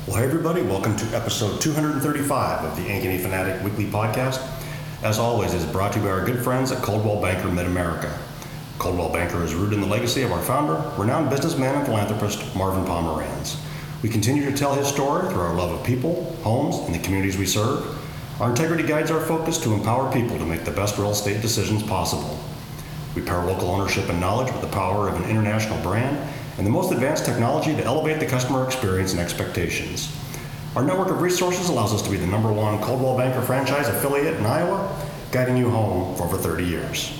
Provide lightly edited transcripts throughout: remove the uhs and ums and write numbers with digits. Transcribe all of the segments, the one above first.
Well, hey everybody, welcome to episode 235 of the Ankeny Fanatic Weekly Podcast. As always, it is brought to you by our good friends at Coldwell Banker Mid-America. Coldwell Banker is rooted in the legacy of our founder, renowned businessman and philanthropist, Marvin Pomeranz. We continue to tell his story through our love of people, homes, and the communities we serve. Our integrity guides our focus to empower people to make the best real estate decisions possible. We pair local ownership and knowledge with the power of an international brand and the most advanced technology to elevate the customer experience and expectations. Our network of resources allows us to be the #1 Coldwell Banker franchise affiliate in Iowa, guiding you home for over 30 years.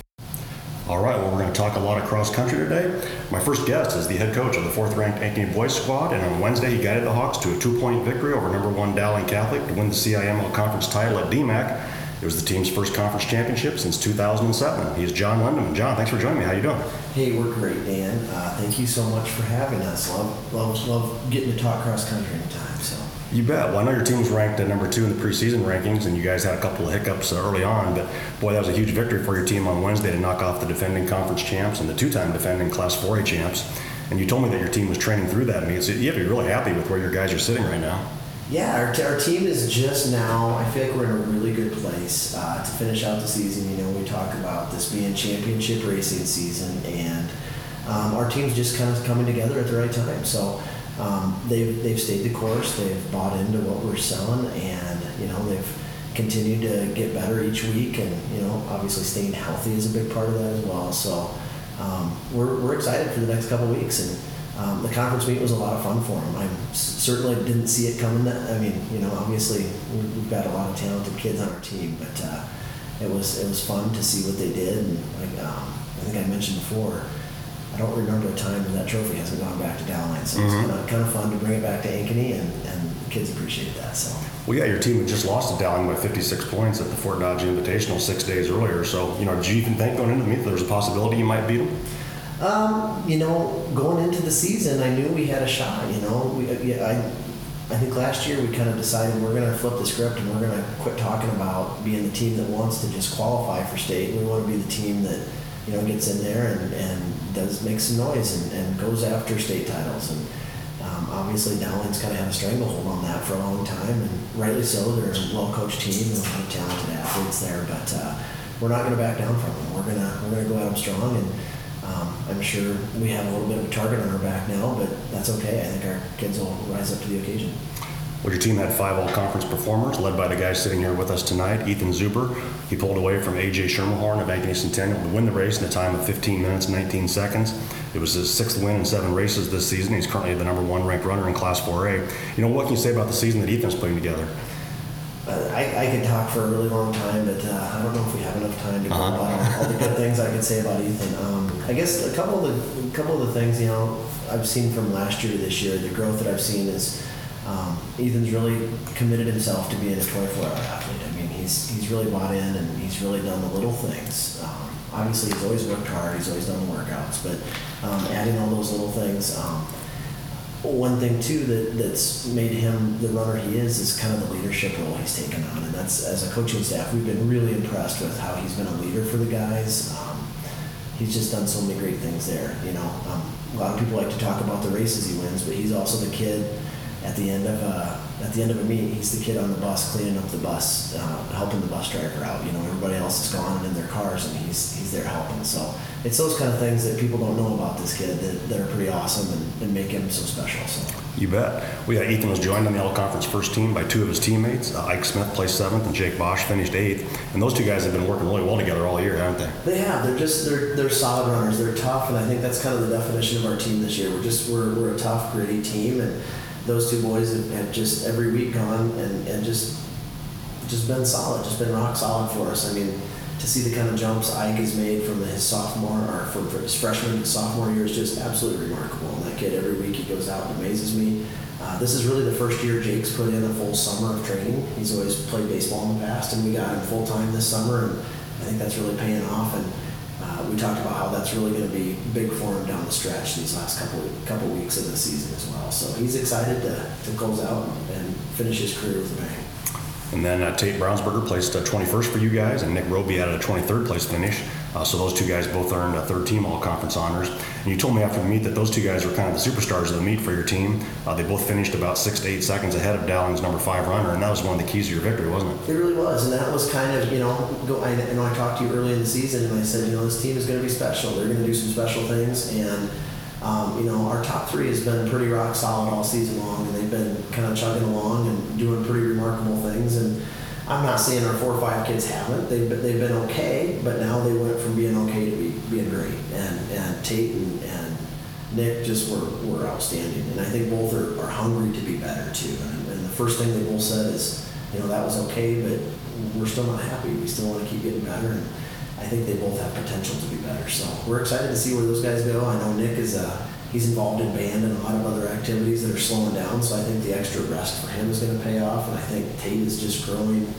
All right, well, we're going to talk a lot of cross country today. My first guest is the head coach of the 4th-ranked Ankeny boys squad, and on Wednesday he guided the Hawks to a 2-point victory over #1 Dowling Catholic to win the CIML conference title at DMAC. It was the team's first conference championship since 2007. He is John Lindeman. John, thanks for joining me. How you doing? Hey, we're great, Dan. Thank you so much for having us. Love getting to talk cross country anytime. So. You bet. Well, I know your team was ranked at #2 in the preseason rankings, and you guys had a couple of hiccups early on, but boy, that was a huge victory for your team on Wednesday to knock off the defending conference champs and the 2-time defending Class 4A champs. And you told me that your team was training through that meet, so you have to be really happy with where your guys are sitting right now. Yeah, our team is just now, I feel like we're in a really good place to finish out the season. You know, we talk about this being championship racing season, and our team's just kind of coming together at the right time. So they've stayed the course, they've bought into what we're selling, and, you know, they've continued to get better each week, and, you know, obviously staying healthy is a big part of that as well. So we're excited for the next couple of weeks, and the conference meet was a lot of fun for them. I certainly didn't see it coming. I mean, you know, obviously we've got a lot of talented kids on our team, but it was fun to see what they did. And I think I mentioned before, I don't remember a time when that trophy hasn't gone back to Dowling. So it's kind of fun to bring it back to Ankeny, and the kids appreciate that. So. Well, yeah, your team had just lost to Dowling by 56 points at the Fort Dodge Invitational 6 days earlier. So, you know, did you even think going into the meet there was a possibility you might beat them? You know, going into the season, I knew we had a shot. You know, I think last year we kind of decided we're going to flip the script and we're going to quit talking about being the team that wants to just qualify for state. We want to be the team that, you know, gets in there and does make some noise and goes after state titles. And obviously Dowling's kind of had a stranglehold on that for a long time, and rightly so. They're a well-coached team and a lot of talented athletes there, but we're not going to back down from them. We're going to go at them strong, and I'm sure we have a little bit of a target on our back now, but that's okay. I think our kids will rise up to the occasion. Well, your team had 5 all-conference performers, led by the guy sitting here with us tonight, Ethan Zuber. He pulled away from A.J. Schermerhorn of Ankeny Centennial to win the race in a time of 15 minutes and 19 seconds. It was his 6th win in 7 races this season. He's currently the #1 ranked runner in Class 4A. You know, what can you say about the season that Ethan's putting together? I could talk for a really long time, but I don't know if we have enough time to go about all the good things I could say about Ethan. I guess a couple of the things, you know, I've seen from last year to this year, the growth that I've seen is Ethan's really committed himself to being a 24-hour athlete. I mean, he's really bought in, and he's really done the little things. Obviously, he's always worked hard. He's always done the workouts, but adding all those little things. One thing too that's made him the runner he is kind of the leadership role he's taken on, and that's, as a coaching staff, we've been really impressed with how he's been a leader for the guys. He's just done so many great things there. You know, a lot of people like to talk about the races he wins, but he's also the kid at the end of a meet. He's the kid on the bus cleaning up the bus, helping the bus driver out. You know, everybody else is gone and in their cars, and he's there helping. So it's those kind of things that people don't know about this kid that are pretty awesome and make him so special. So. You bet. Well, yeah, Ethan was joined on the all-conference first team by 2 of his teammates. Ike Smith placed 7th, and Jake Bosch finished 8th. And those 2 guys have been working really well together all year, haven't they? They have. They're solid runners. They're tough, and I think that's kind of the definition of our team this year. We're a tough, gritty team, and those 2 boys have just every week gone and just been solid, just been rock solid for us. I mean, to see the kind of jumps Ike has made from his sophomore, or from his freshman to sophomore year, is just absolutely remarkable. And that kid, every week he goes out and amazes me. This is really the first year Jake's put in a full summer of training. He's always played baseball in the past, and we got him full time this summer, and I think that's really paying off. And we talked about how that's really going to be big for him down the stretch these last couple weeks of the season as well. So he's excited to close out and finish his career with a bang. And then Tate Brownsberger placed 21st for you guys, and Nick Roby had a 23rd place finish. So those two guys both earned third team all-conference honors. And you told me after the meet that those two guys were kind of the superstars of the meet for your team. They both finished about 6 to 8 seconds ahead of Dowling's number 5 runner, and that was one of the keys to your victory, wasn't it? It really was, and that was kind of, I know I talked to you early in the season, and I said, this team is going to be special. They're going to do some special things, and our top 3 has been pretty rock solid all season long, and they've been kind of chugging along and doing pretty remarkable things. And I'm not saying our 4 or 5 kids haven't. They've been okay, but now they went from being okay to being great. And Tate and Nick just were outstanding. And I think both are hungry to be better too. And the first thing they both said is, that was okay, but we're still not happy. We still want to keep getting better. And I think they both have potential to be better. So we're excited to see where those guys go. I know Nick he's involved in band and a lot of other activities that are slowing down, so I think the extra rest for him is going to pay off, and I think Tate is just growing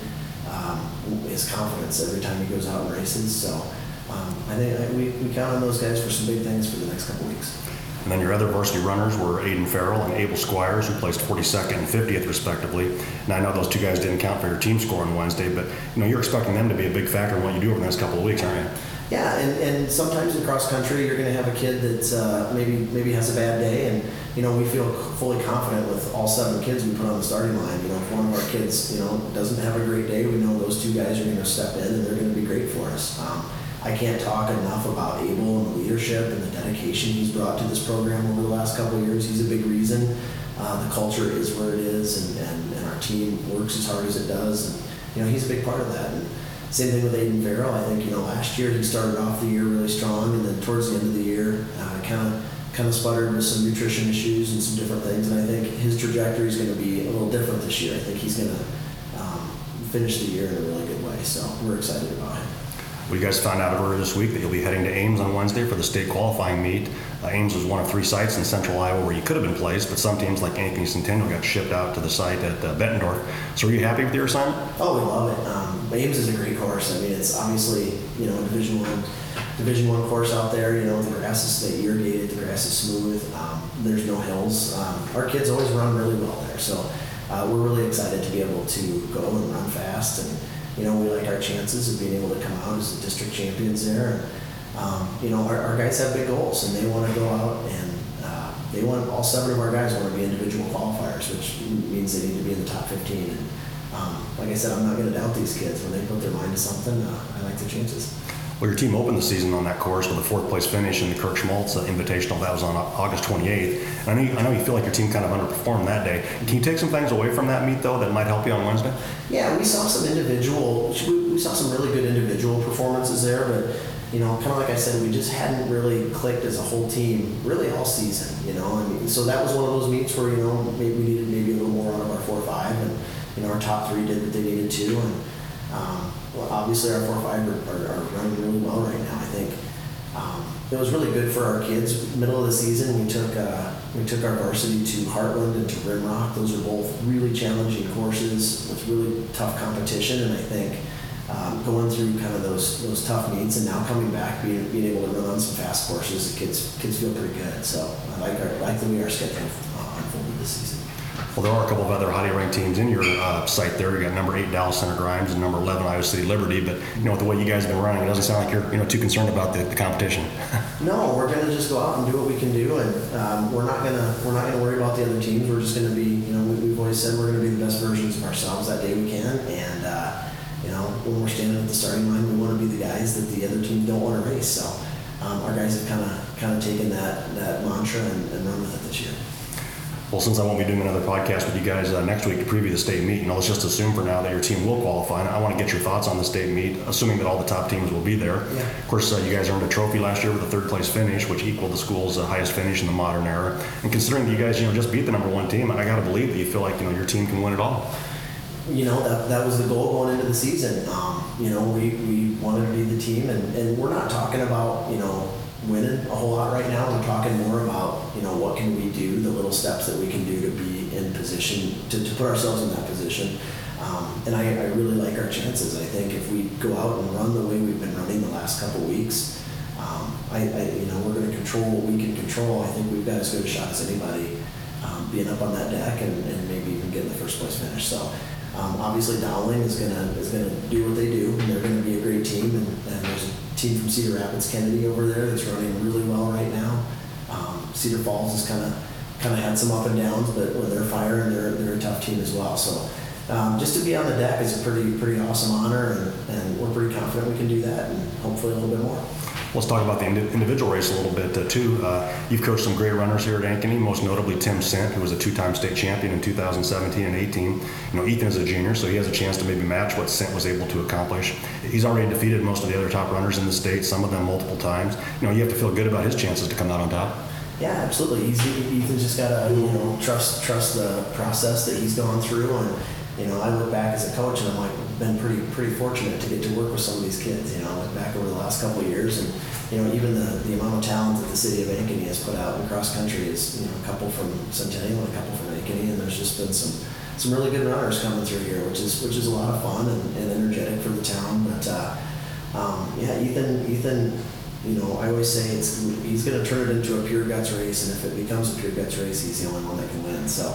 his confidence every time he goes out and races. So I think we count on those guys for some big things for the next couple weeks. And then your other varsity runners were Aiden Farrell and Abel Squires, who placed 42nd and 50th respectively. And I know those two guys didn't count for your team score on Wednesday, but you're expecting them to be a big factor in what you do over the next couple of weeks, aren't you? Yeah, and sometimes in cross country you're going to have a kid that maybe has a bad day, and we feel fully confident with all 7 kids we put on the starting line. If one of our kids doesn't have a great day, we know those 2 guys are going to step in and they're going to be great for us. I can't talk enough about Abel and the leadership and the dedication he's brought to this program over the last couple of years. He's a big reason the culture is where it is, and our team works as hard as it does, and he's a big part of that. And same thing with Aiden Farrell. I think last year he started off the year really strong, and then towards the end of the year kind of sputtered with some nutrition issues and some different things. And I think his trajectory is going to be a little different this year. I think he's going to finish the year in a really good way. So we're excited about him. Well, you guys found out earlier this week that you'll be heading to Ames on Wednesday for the state qualifying meet. Ames was one of 3 sites in central Iowa where you could have been placed, but some teams like Ankeny Centennial got shipped out to the site at Bettendorf. So are you happy with your assignment? Oh, we love it. Ames is a great course. I mean, it's obviously, a Division One course out there. The grass is irrigated, the grass is smooth. There's no hills. Our kids always run really well there. So we're really excited to be able to go and run fast, and we like our chances of being able to come out as the district champions there. And, our guys have big goals, and they want to go out and all 7 of our guys want to be individual qualifiers, which means they need to be in the top 15. And like I said, I'm not going to doubt these kids. When they put their mind to something, I like their chances. Well, your team opened the season on that course with a 4th place finish in the Kirk Schmaltz Invitational. That was on August 28th. I know you feel like your team kind of underperformed that day. Can you take some things away from that meet, though, that might help you on Wednesday? Yeah, we saw some really good individual performances there, but kind of like I said, we just hadn't really clicked as a whole team really all season. So that was one of those meets where maybe we needed maybe a little more out of our 4 or 5, and our top 3 did what they needed to, and obviously our 4 or 5 are running really well right now. I think it was really good for our kids. Middle of the season, we took our varsity to Heartland and to Rimrock. Those are both really challenging courses with really tough competition, and I think going through kind of those tough meets and now coming back, being able to run on some fast courses, the kids feel pretty good. So I like the way our schedule unfolded this season. Well, there are a couple of other highly ranked teams in your site there. You got number 8 Dallas Center Grimes and number 11 Iowa City Liberty. But with the way you guys have been running, it doesn't sound like you're too concerned about the competition. No, we're going to just go out and do what we can do, and we're not going to worry about the other teams. We're just going to be, we've always said we're going to be the best versions of ourselves that day we can. And when we're standing at the starting line, we want to be the guys that the other teams don't want to race. So our guys have kind of taken that mantra and run with it this year. Well, since I won't be doing another podcast with you guys next week to preview the state meet, let's just assume for now that your team will qualify. And I want to get your thoughts on the state meet, assuming that all the top teams will be there. Yeah. Of course, you guys earned a trophy last year with a 3rd place finish, which equaled the school's highest finish in the modern era. And considering that you guys, just beat the number 1 team, I got to believe that you feel like, your team can win it all. That was the goal going into the season. We wanted to be the team, and we're not talking about, winning a whole lot right now. We're talking more about, what can we do, the little steps that we can do to be in position, to put ourselves in that position. And I really like our chances. I think if we go out and run the way we've been running the last couple weeks, we're going to control what we can control. I think we've got as good a shot as anybody being up on that deck and maybe even getting the 1st place finish. So obviously Dowling is going to do what they do, and they're going to be a great team, and there's a team from Cedar Rapids, Kennedy over there, that's running really well right now. Cedar Falls has kind of had some up and downs, but when they're firing, they're a tough team as well. So just to be on the deck is a pretty awesome honor, and we're pretty confident we can do that, and hopefully a little bit more. Let's talk about the individual race a little bit too. You've coached some great runners here at Ankeny, most notably Tim Sint, who was a 2-time state champion in 2017 and 18. Ethan is a junior, so he has a chance to maybe match what Sint was able to accomplish. He's already defeated most of the other top runners in the state, some of them multiple times. You have to feel good about his chances to come out on top. Yeah, absolutely. Ethan's just got to trust the process that he's gone through, and I look back as a coach and I'm like, been pretty fortunate to get to work with some of these kids. I look back over the last couple of years, and even the amount of talent that the city of Ankeny has put out in cross country is a couple from Centennial and a couple from Ankeny, and there's just been some really good runners coming through here, which is a lot of fun and energetic for the town. But Ethan. I always say he's going to turn it into a pure guts race, and if it becomes a pure guts race, he's the only one that can win. So,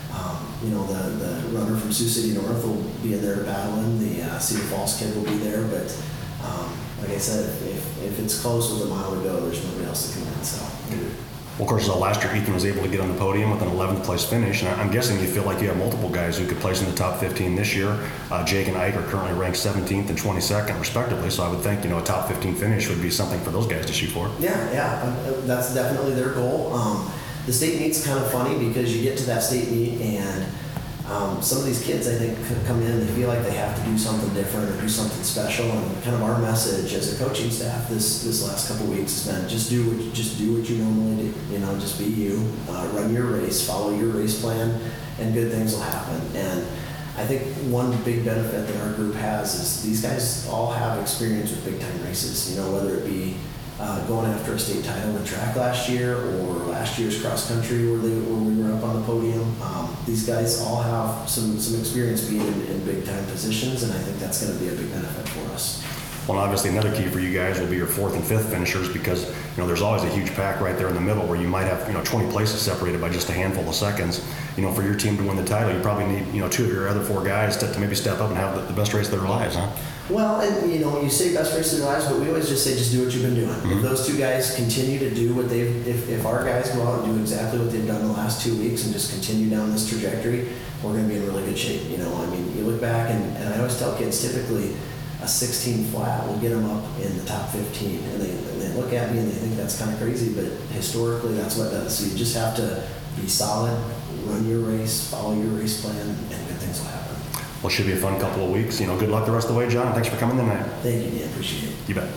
the runner from Sioux City North will be in there to battle him. The Cedar Falls kid will be there, but like I said, if it's close with a mile to go, there's nobody else that can win. So. Well, of course, last year Ethan was able to get on the podium with an 11th place finish, and I'm guessing you feel like you have multiple guys who could place in the top 15 this year. Jake and Ike are currently ranked 17th and 22nd, respectively, so I would think a top 15 finish would be something for those guys to shoot for. Yeah, that's definitely their goal. The state meet's kind of funny because you get to that state meet and some of these kids, I think, come in, they feel like they have to do something different or do something special, and kind of our message as a coaching staff this last couple of weeks has been just do what you normally do. Just be you, run your race, follow your race plan, and good things will happen. And I think one big benefit that our group has is these guys all have experience with big time races. Whether it be going after a state title in track last year or last year's cross country where we were up on the podium. These guys all have some experience being in big time positions, and I think that's going to be a big benefit for us. Well, obviously another key for you guys will be your 4th and 5th finishers, because there's always a huge pack right there in the middle where you might have 20 places separated by just a handful of seconds. For your team to win the title, you probably need 2 of your other 4 guys to maybe step up and have the best race of their lives, huh? Well, and you say best race of their lives, but we always just say just do what you've been doing. Mm-hmm. If those 2 guys continue to do what if our guys go out and do exactly what they've done the last 2 weeks and just continue down this trajectory, we're going to be in really good shape. You look back, and I always tell kids typically a 16 flat will get them up in the top 15, and they look at me and they think that's kind of crazy, but historically that's what it does. So you just have to be solid, run your race, follow your race plan, and good things will happen. Well, it should be a fun couple of weeks. Good luck the rest of the way, John. Thanks for coming tonight. Thank you, Dan. Appreciate it. You bet.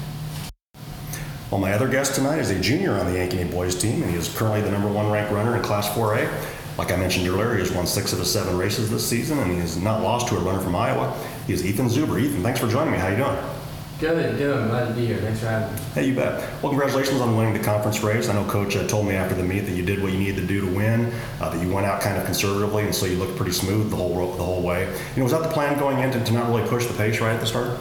Well, my other guest tonight is a junior on the Ankeny boys team, and he is currently the #1 ranked runner in Class 4A. Like I mentioned earlier, he has won 6 of his 7 races this season, and he has not lost to a runner from Iowa. He is Ethan Zuber. Ethan, thanks for joining me. How you doing? Good. I'm glad to be here. Thanks for having me. Hey, you bet. Well, congratulations on winning the conference race. I know Coach told me after the meet that you did what you needed to do to win, that you went out kind of conservatively, and so you looked pretty smooth the whole way. Was that the plan going in to not really push the pace right at the start?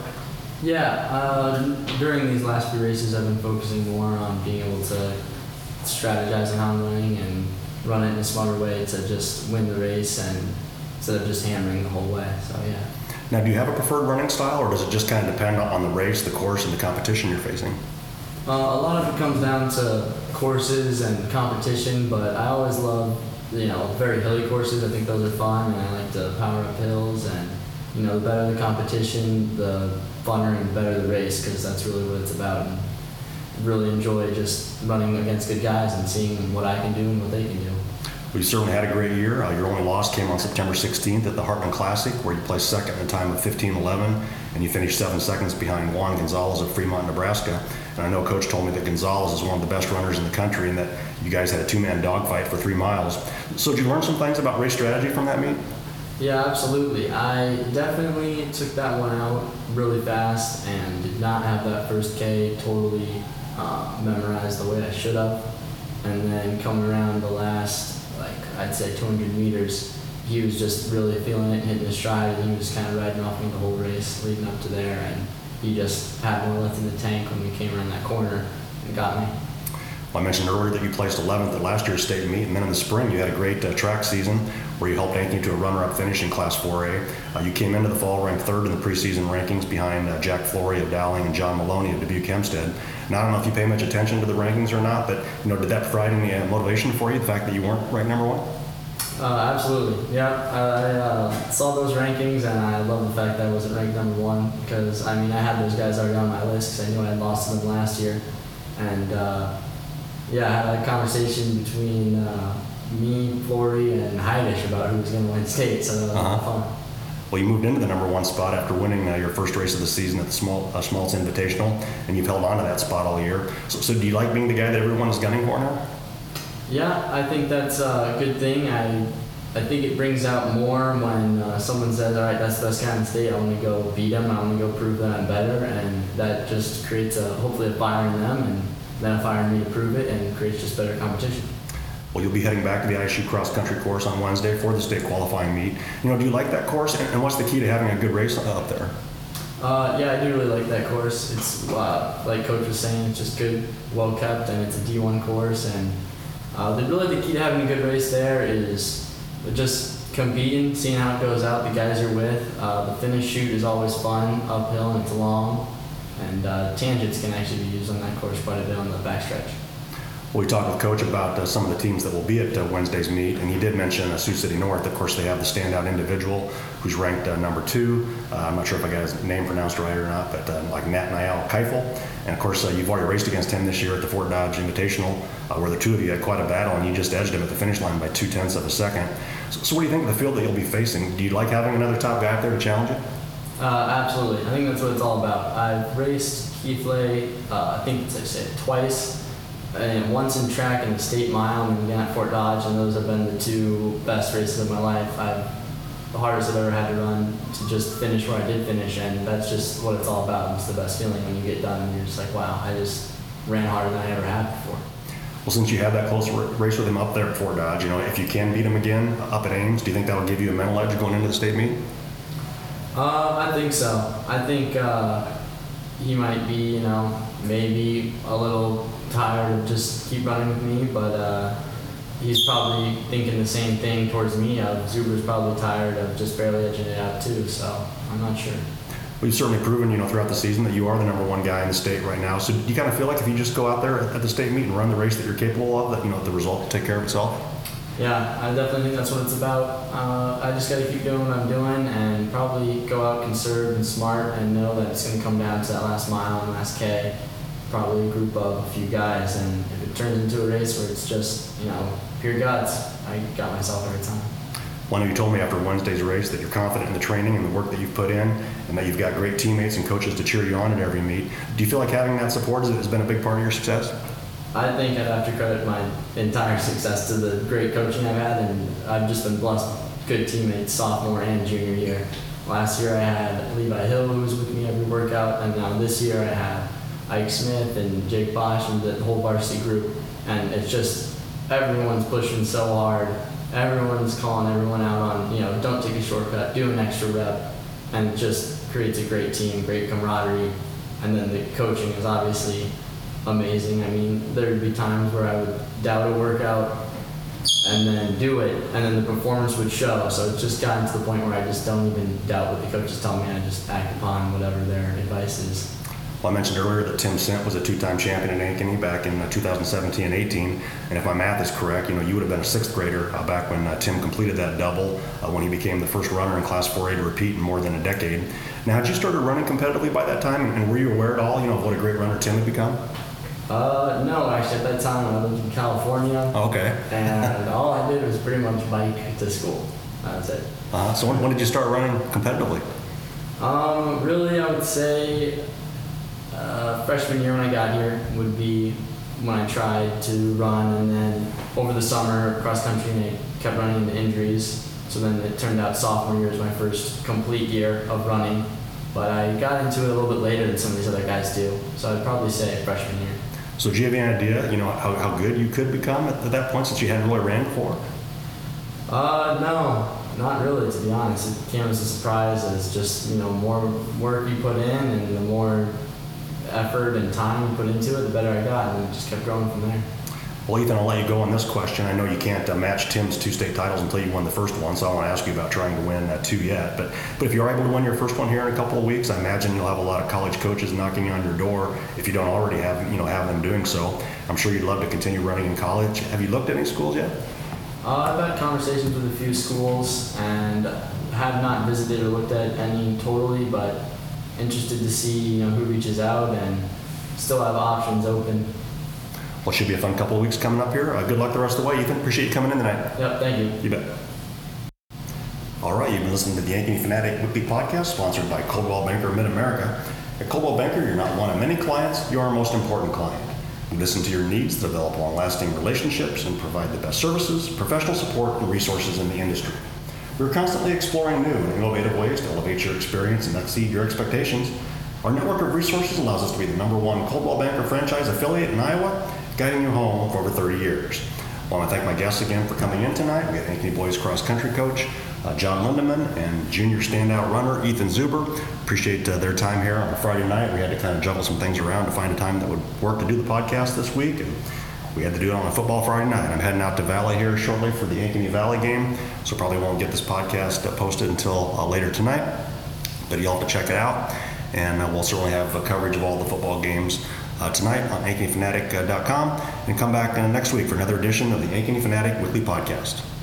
Yeah. During these last few races, I've been focusing more on being able to strategize on how I'm running and run it in a smarter way to just win the race and instead of just hammering the whole way. So, yeah. Now, do you have a preferred running style, or does it just kind of depend on the race, the course, and the competition you're facing? A lot of it comes down to courses and competition, but I always love, very hilly courses. I think those are fun, and I like to power up hills. And, the better the competition, the funner and better the race, because that's really what it's about. And I really enjoy just running against good guys and seeing what I can do and what they can do. Well, you certainly had a great year. Your only loss came on September 16th at the Heartland Classic, where you placed second in a time of 15:11, and you finished 7 seconds behind Juan Gonzalez of Fremont, Nebraska. And I know Coach told me that Gonzalez is one of the best runners in the country, and that you guys had a 2-man dogfight for 3 miles. So did you learn some things about race strategy from that meet? Yeah, absolutely. I definitely took that one out really fast and did not have that first K totally memorized the way I should have. And then coming around the last, I'd say 200 meters, he was just really feeling it, hitting his stride, and he was kind of riding off me the whole race leading up to there. And he just had more left in the tank when we came around that corner and got me. Well, I mentioned earlier that you placed 11th at last year's state meet, and then in the spring you had a great track season where you helped Ankeny to a runner-up finish in Class 4A. You came into the fall ranked third in the preseason rankings behind Jack Flory of Dowling and John Maloney of Dubuque Hempstead. Now, I don't know if you pay much attention to the rankings or not, but did that provide any motivation for you, the fact that you weren't ranked number one? Absolutely, yeah. I saw those rankings, and I love the fact that I wasn't ranked number one because, I had those guys already on my list because I knew I had lost to them last year. And, I had a conversation between me, Flory, and Heidish about who was going to win state, so that was a lot of fun. Well, you moved into the number one spot after winning your first race of the season at the Schmaltz Invitational, and you've held on to that spot all year. So do you like being the guy that everyone is gunning for now? Yeah, I think that's a good thing. I think it brings out more when someone says, all right, that's the best guy in the state, I want to go beat him, I want to go prove that I'm better, and that just creates hopefully a fire in them, and then a fire in me to prove it, and creates just better competition. Well, you'll be heading back to the ISU cross-country course on Wednesday for the state qualifying meet. Do you like that course, and what's the key to having a good race up there? Yeah, I do really like that course. It's, like Coach was saying, it's just good, well-kept, and it's a D1 course, and the key to having a good race there is just competing, seeing how it goes out, the guys you're with. The finish chute is always fun, uphill, and it's long, and tangents can actually be used on that course quite a bit on the backstretch. Well, we talked with Coach about some of the teams that will be at Wednesday's meet, and he did mention Sioux City North. Of course, they have the standout individual who's ranked number 2. I'm not sure if I got his name pronounced right or not, but like Nat Niall Keifel. And of course, you've already raced against him this year at the Fort Dodge Invitational, where the two of you had quite a battle, and you just edged him at the finish line by 0.2 of a second. So what do you think of the field that you'll be facing? Do you like having another top guy out there to challenge you? Absolutely. I think that's what it's all about. I've raced Keithley, I think I said twice, and once in track in the state mile and again at Fort Dodge, and those have been the two best races of my life. The hardest I've ever had to run to just finish where I did finish, and that's just what it's all about. It's the best feeling when you get done and you're just like, wow, I just ran harder than I ever had before. Well, since you had that close race with him up there at Fort Dodge, if you can beat him again up at Ames, do you think that'll give you a mental edge going into the state meet? I think so. I think he might be, maybe a little tired of just keep running with me, but he's probably thinking the same thing towards me. Zuber's probably tired of just barely edging it out too, so I'm not sure. Well, you've certainly proven, throughout the season that you are the number one guy in the state right now. So do you kind of feel like if you just go out there at the state meet and run the race that you're capable of, that, the result will take care of itself? Yeah, I definitely think that's what it's about. I just got to keep doing what I'm doing and probably go out conserved and smart and know that it's going to come down to that last mile and last K. Probably a group of a few guys, and if it turns into a race where it's just, pure guts, I got myself every time. Well, I know you told me after Wednesday's race that you're confident in the training and the work that you've put in, and that you've got great teammates and coaches to cheer you on at every meet. Do you feel like having that support has been a big part of your success? I think I'd have to credit my entire success to the great coaching I've had, and I've just been blessed with good teammates sophomore and junior year. Last year I had Levi Hill, who was with me every workout, and now this year I have Ike Smith and Jake Bosch and the whole varsity group, and it's just everyone's pushing so hard. Everyone's calling everyone out on, don't take a shortcut, do an extra rep, and it just creates a great team, great camaraderie. And then the coaching is obviously amazing. There would be times where I would doubt a workout and then do it, and then the performance would show. So it's just gotten to the point where I just don't even doubt what the coaches tell me. I just act upon whatever their advice is. Well, I mentioned earlier that Tim Sint was a 2-time champion in Ankeny back in 2017 and 18, and if my math is correct, you would have been a 6th grader back when Tim completed that double when he became the first runner in Class 4A to repeat in more than a decade. Now, had you started running competitively by that time, and were you aware at all, of what a great runner Tim had become? No, actually, at that time I lived in California. Okay. And all I did was pretty much bike to school. That's it. So when did you start running competitively? Really, I would say freshman year when I got here would be when I tried to run, and then over the summer cross country, and I kept running into injuries. So then it turned out sophomore year was my first complete year of running, but I got into it a little bit later than some of these other guys do. So I'd probably say freshman year. So do you have any idea, how good you could become at that point, since you hadn't really ran before? No, not really, to be honest. It came as a surprise as just, more work you put in and the more effort and time you put into it, the better I got, and it just kept growing from there. Well, Ethan, I'll let you go on this question. I know you can't match Tim's 2 state titles until you won the first one, so I don't want to ask you about trying to win 2 yet. But if you're able to win your first one here in a couple of weeks, I imagine you'll have a lot of college coaches knocking on your door if you don't already have them doing so. I'm sure you'd love to continue running in college. Have you looked at any schools yet? I've had conversations with a few schools and have not visited or looked at any totally, but interested to see who reaches out and still have options open. Well, it should be a fun couple of weeks coming up here. Good luck the rest of the way, Ethan. Appreciate you coming in tonight. Yep, thank you. You bet. All right, you've been listening to the Ankeny Fanatic Weekly Podcast, sponsored by Coldwell Banker Mid-America. At Coldwell Banker, you're not one of many clients, you're our most important client. We listen to your needs, develop long-lasting relationships, and provide the best services, professional support, and resources in the industry. We're constantly exploring new and innovative ways to elevate your experience and exceed your expectations. Our network of resources allows us to be the #1 Coldwell Banker franchise affiliate in Iowa, guiding you home for over 30 years. I want to thank my guests again for coming in tonight. We have Ankeny boys cross country coach John Lindeman and junior standout runner Ethan Zuber. Appreciate their time here on a Friday night. We had to kind of juggle some things around to find a time that would work to do the podcast this week, and we had to do it on a football Friday night. I'm heading out to Valley here shortly for the Ankeny Valley game, so probably won't get this podcast posted until later tonight, but you'll have to check it out, and we'll certainly have coverage of all the football games tonight on AnkenyFanatic.com, and come back next week for another edition of the Ankeny Fanatic Weekly Podcast.